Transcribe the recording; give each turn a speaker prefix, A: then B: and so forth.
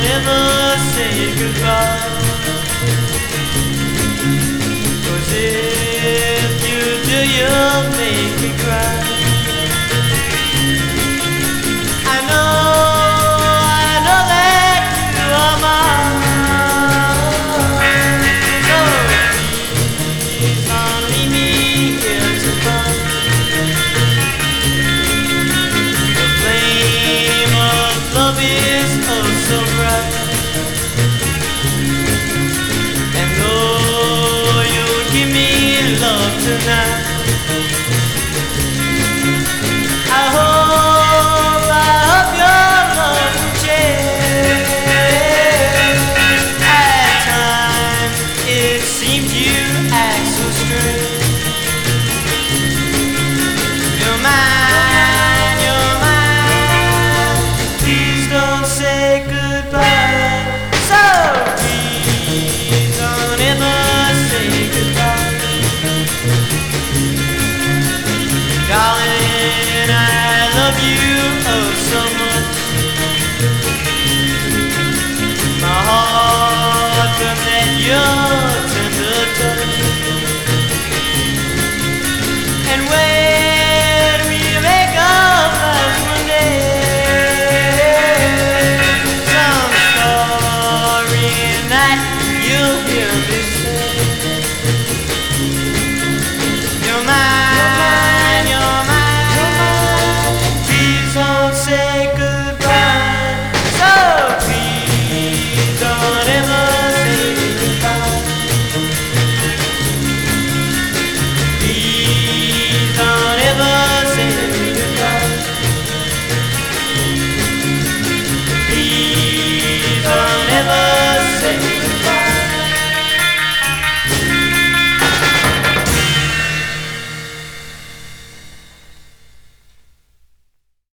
A: don't ever say goodbye. 'Cause if you do, you'll make me cry. I know that you are mine. So please don't leave me here to burn. The flame of love is oh so bright. And though you'll give me love tonight, I hope your love will change. At times it seems you act so strange. You're mine, please don't say goodbye. So please don't ever say goodbye. Darling, I love you oh so much. My heart burns at your tender touch. And when we make up last one day, some story that you'll hear me say. You're mine, please don't say goodbye. So please don't ever say goodbye. Please don't ever say goodbye. Please don't ever